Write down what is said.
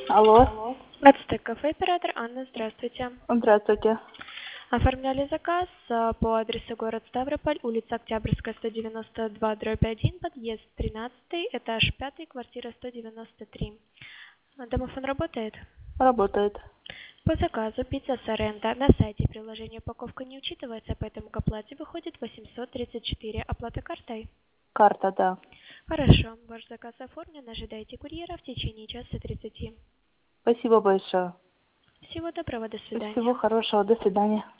Алло. Ацтек кафе, оператор Анна, здравствуйте. Здравствуйте. Оформляли заказ по адресу город Ставрополь, улица Октябрьская, 192/1, подъезд 13, этаж 5, квартира 193. Домофон работает? Работает. По заказу пицца Соренто на сайте приложения упаковка не учитывается, поэтому к оплате выходит 834. Оплата картой? Карта, да. Хорошо, ваш заказ оформлен, ожидайте курьера в течение часа 30. Спасибо большое. Всего доброго, до свидания. Всего хорошего. До свидания.